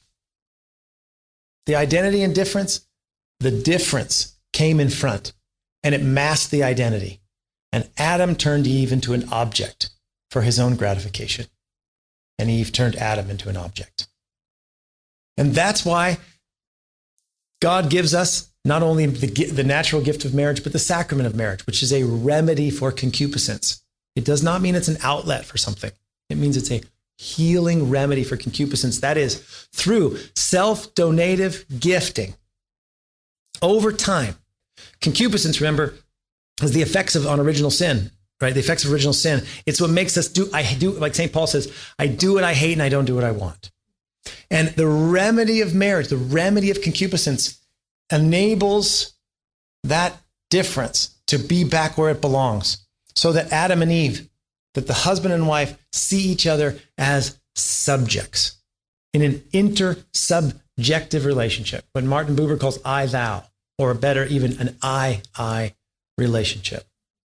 The identity and difference, the difference came in front and it masked the identity. And Adam turned Eve into an object for his own gratification. And Eve turned Adam into an object. And that's why God gives us not only the, the natural gift of marriage, but the sacrament of marriage, which is a remedy for concupiscence. It does not mean it's an outlet for something. It means it's a healing remedy for concupiscence. That is through self-donative gifting over time. Concupiscence, remember, is the effects of on original sin, right? The effects of original sin. It's what makes us do, I do, like Saint Paul says, I do what I hate and I don't do what I want. And the remedy of marriage, the remedy of concupiscence enables that difference to be back where it belongs. So that Adam and Eve, that the husband and wife see each other as subjects in an inter-subjective relationship, what Martin Buber calls I-thou, or better, even an I-I relationship.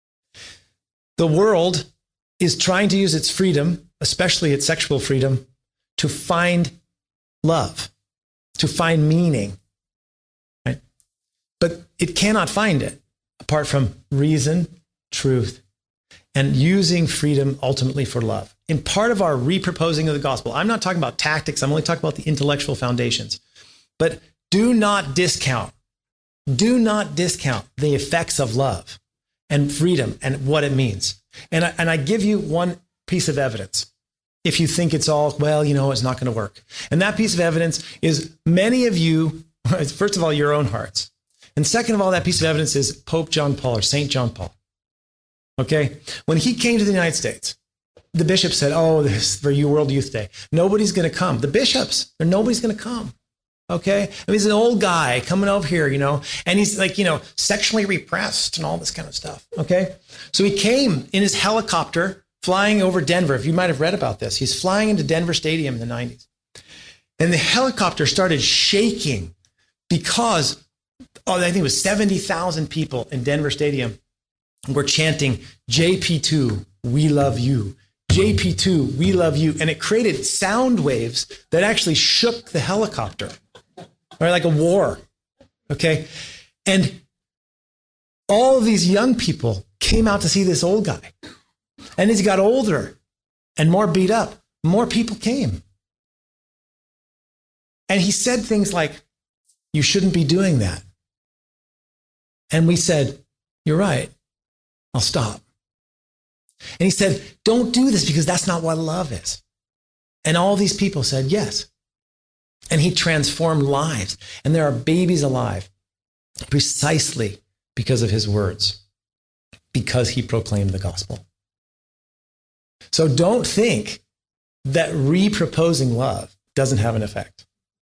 The world is trying to use its freedom, especially its sexual freedom, to find love, to find meaning, right? But it cannot find it apart from reason, truth, and using freedom ultimately for love. In part of our reproposing of the gospel, I'm not talking about tactics, I'm only talking about the intellectual foundations. But do not discount, do not discount the effects of love and freedom and what it means. And I, and I give you one piece of evidence. If you think it's all, well, you know, it's not going to work. And that piece of evidence is many of you, first of all, your own hearts. And second of all, that piece of evidence is Pope John Paul or Saint John Paul. Okay? When he came to the United States, the bishop said, oh, this is for you World Youth Day. Nobody's going to come. The bishops, nobody's going to come. Okay? I mean, he's an old guy coming over here, you know, and he's like, you know, sexually repressed and all this kind of stuff. Okay? So he came in his helicopter flying over Denver. If you might have read about this, he's flying into Denver Stadium in the nineties. And the helicopter started shaking because, oh, I think it was seventy thousand people in Denver Stadium were chanting, J P two, we love you. J P two, we love you. And it created sound waves that actually shook the helicopter, or like a war. Okay. And all of these young people came out to see this old guy. And as he got older and more beat up, more people came. And he said things like, you shouldn't be doing that. And we said, you're right. I'll stop. And he said, don't do this because that's not what love is. And all these people said, yes. And he transformed lives. And there are babies alive precisely because of his words, because he proclaimed the gospel. So don't think that reproposing love doesn't have an effect.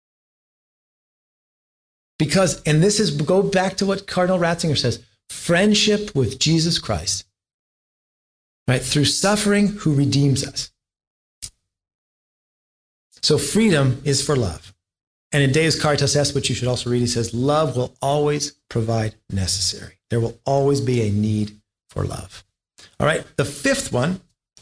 Because, and this is, go back to what Cardinal Ratzinger says, friendship with Jesus Christ, right? Through suffering, who redeems us. So freedom is for love. And in Deus Caritas Est, which you should also read, he says, love will always provide necessary. There will always be a need for love. All right, the fifth one,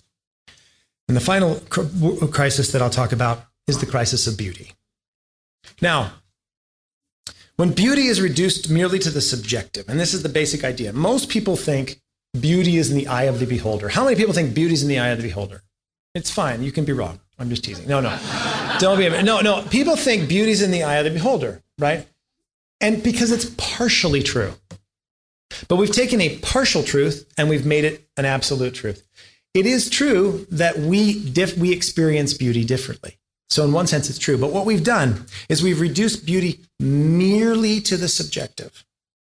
and the final crisis that I'll talk about is the crisis of beauty. Now, when beauty is reduced merely to the subjective, and this is the basic idea, most people think beauty is in the eye of the beholder. How many people think beauty is in the eye of the beholder? It's fine. You can be wrong. I'm just teasing. No, no. Don't be. No, no. People think beauty is in the eye of the beholder, right? And because it's partially true. But we've taken a partial truth and we've made it an absolute truth. It is true that we diff- we experience beauty differently. So in one sense, it's true. But what we've done is we've reduced beauty merely to the subjective.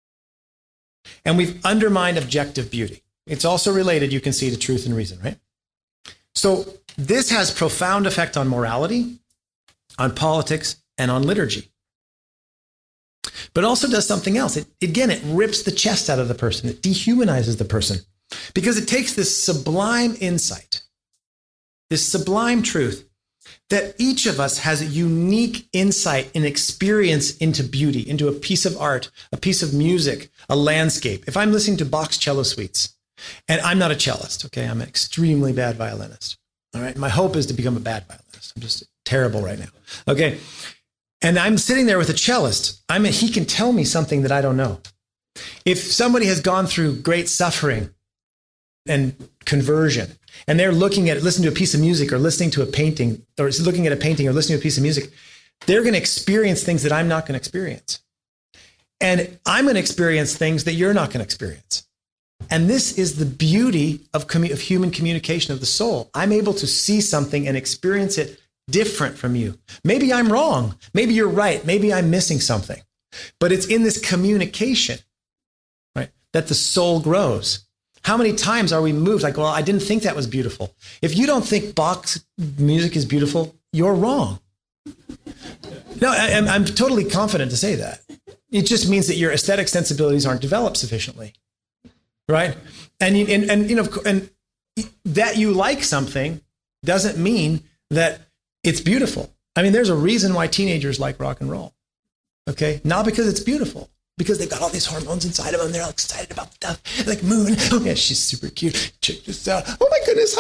And we've undermined objective beauty. It's also related, you can see, to truth and reason, right? So this has profound effect on morality, on politics, and on liturgy. But it also does something else. It, again, it rips the chest out of the person. It dehumanizes the person because it takes this sublime insight, this sublime truth, that each of us has a unique insight and experience into beauty, into a piece of art, a piece of music, a landscape. If I'm listening to Bach's cello suites, and I'm not a cellist, okay? I'm an extremely bad violinist, all right? My hope is to become a bad violinist. I'm just terrible right now, okay? And I'm sitting there with a cellist. I mean, he can tell me something that I don't know. If somebody has gone through great suffering and conversion, and they're looking at, listening to a piece of music or listening to a painting, or looking at a painting or listening to a piece of music, they're going to experience things that I'm not going to experience. And I'm going to experience things that you're not going to experience. And this is the beauty of, commu- of human communication of the soul. I'm able to see something and experience it different from you. Maybe I'm wrong. Maybe you're right. Maybe I'm missing something. But it's in this communication, right, that the soul grows. How many times are we moved? Like, well, I didn't think that was beautiful. If you don't think Bach's music is beautiful, you're wrong. No, I, I'm, I'm totally confident to say that. It just means that your aesthetic sensibilities aren't developed sufficiently, right? And, and, and you know, and that you like something doesn't mean that it's beautiful. I mean, there's a reason why teenagers like rock and roll, okay? Not because it's beautiful, because they've got all these hormones inside of them. They're all excited about stuff. Like Moon, oh yeah, she's super cute. Check this out. Oh my goodness,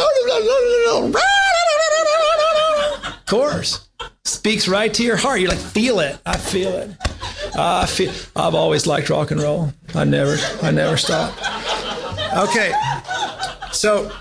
how? Of course, speaks right to your heart. You're like, feel it. I feel it. I feel. I've always liked rock and roll. I never, I never stopped. Okay, so.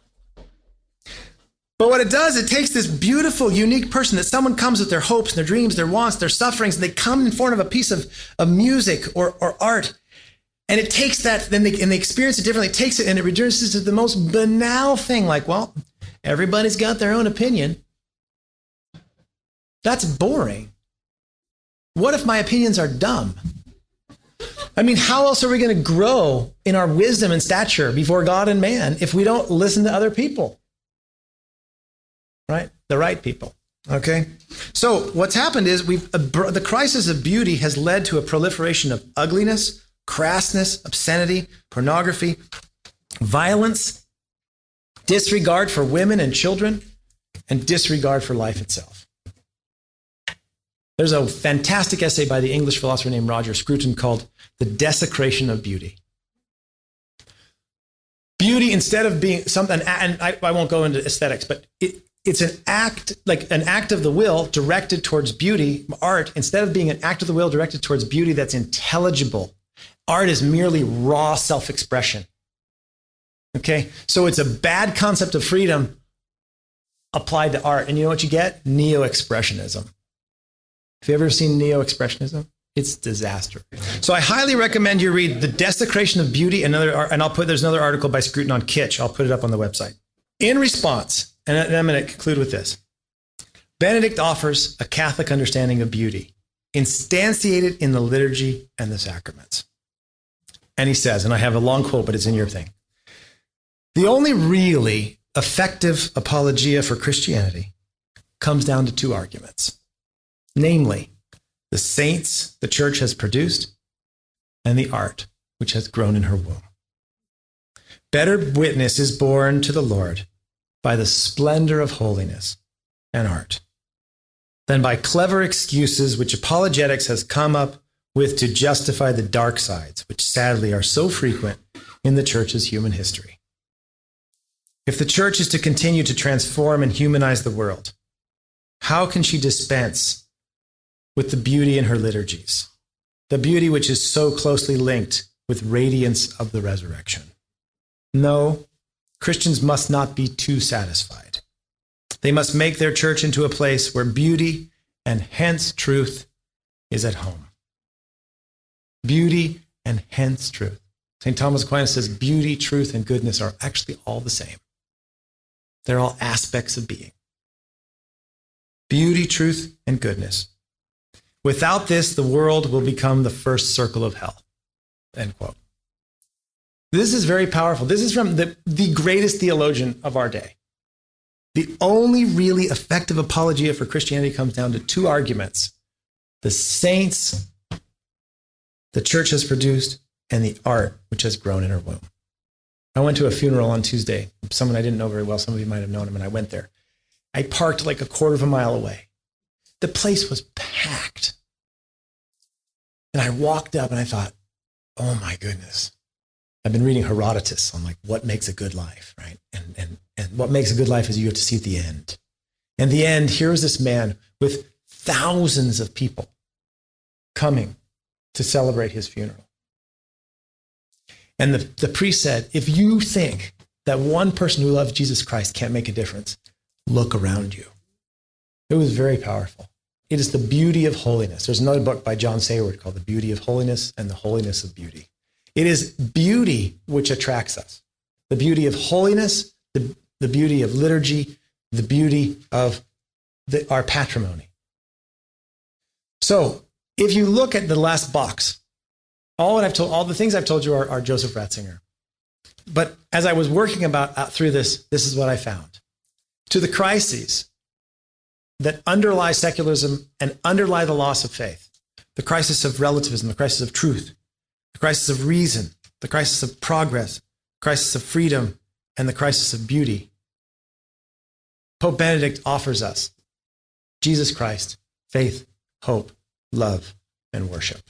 But what it does, it takes this beautiful, unique person that someone comes with their hopes, their dreams, their wants, their sufferings, and they come in front of a piece of, of music or, or art. And it takes that, then they, and they experience it differently. It takes it and it reduces it to the most banal thing, like, well, everybody's got their own opinion. That's boring. What if my opinions are dumb? I mean, how else are we going to grow in our wisdom and stature before God and man if we don't listen to other people? Right? The right people. Okay. So what's happened is we've, uh, the crisis of beauty has led to a proliferation of ugliness, crassness, obscenity, pornography, violence, disregard for women and children, and disregard for life itself. There's a fantastic essay by the English philosopher named Roger Scruton called The Desecration of Beauty. Beauty, instead of being something, and I, I won't go into aesthetics, but it, it's an act, like an act of the will directed towards beauty. Art, instead of being an act of the will directed towards beauty that's intelligible, art is merely raw self-expression. Okay? So it's a bad concept of freedom applied to art. And you know what you get? Neo-expressionism. Have you ever seen neo-expressionism? It's disaster. So I highly recommend you read The Desecration of Beauty, another, and I'll put, there's another article by Scruton on kitsch. I'll put it up on the website. In response, and I'm going to conclude with this, Benedict offers a Catholic understanding of beauty, instantiated in the liturgy and the sacraments. And he says, and I have a long quote, but it's in your thing, the only really effective apologia for Christianity comes down to two arguments, namely, the saints the church has produced and the art which has grown in her womb. Better witness is borne to the Lord by the splendor of holiness and art than by clever excuses which apologetics has come up with to justify the dark sides, which sadly are so frequent in the church's human history. If the church is to continue to transform and humanize the world, how can she dispense with the beauty in her liturgies, the beauty which is so closely linked with radiance of the resurrection? No, Christians must not be too satisfied. They must make their church into a place where beauty and hence truth is at home. Beauty and hence truth. Saint Thomas Aquinas says beauty, truth, and goodness are actually all the same. They're all aspects of being. Beauty, truth, and goodness. Without this, the world will become the first circle of hell. End quote. This is very powerful. This is from the, the greatest theologian of our day. The only really effective apologia for Christianity comes down to two arguments: the saints the church has produced and the art which has grown in her womb. I went to a funeral on Tuesday. Someone I didn't know very well. Some of you might have known him, and I went there. I parked like a quarter of a mile away. The place was packed. And I walked up and I thought, oh my goodness. I've been reading Herodotus on like what makes a good life, right? And, and, and what makes a good life is you have to see at the end. And the end, here's this man with thousands of people coming to celebrate his funeral. And the, the priest said, if you think that one person who loves Jesus Christ can't make a difference, look around you. It was very powerful. It is the beauty of holiness. There's another book by John Sayward called The Beauty of Holiness and the Holiness of Beauty. It is beauty which attracts us. The beauty of holiness, the, the beauty of liturgy, the beauty of the, our patrimony. So if you look at the last box all that I've told, all the things I've told you are, are Joseph Ratzinger. But as I was working about uh, through this, this is what I found. To the crises that underlie secularism and underlie the loss of faith, the crisis of relativism, the crisis of truth, the crisis of reason, the crisis of progress, the crisis of freedom, and the crisis of beauty, Pope Benedict offers us Jesus Christ, faith, hope, love, and worship.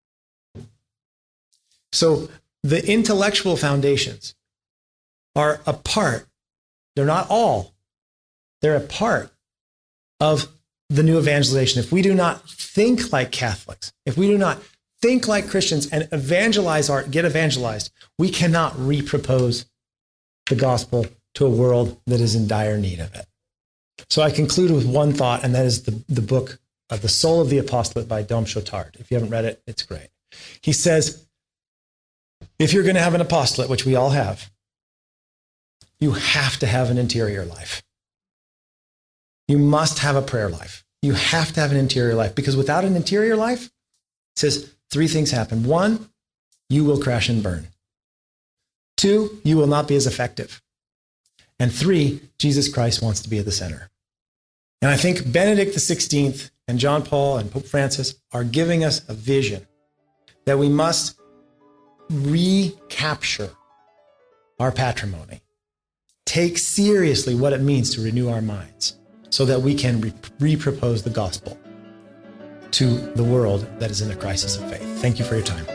So the intellectual foundations are a part, they're not all, they're a part of the new evangelization. If we do not think like Catholics, if we do not think like Christians and evangelize our, get evangelized, we cannot repropose the gospel to a world that is in dire need of it. So I conclude with one thought, and that is the, the book of The Soul of the Apostolate by Dom Chotard. If you haven't read it, it's great. He says, if you're going to have an apostolate, which we all have, you have to have an interior life. You must have a prayer life. You have to have an interior life, because without an interior life, it says three things happen. One, you will crash and burn. Two, you will not be as effective. And three, Jesus Christ wants to be at the center. And I think Benedict the sixteenth and John Paul and Pope Francis are giving us a vision that we must recapture our patrimony, take seriously what it means to renew our minds so that we can re- repropose the gospel to the world that is in a crisis of faith. Thank you for your time.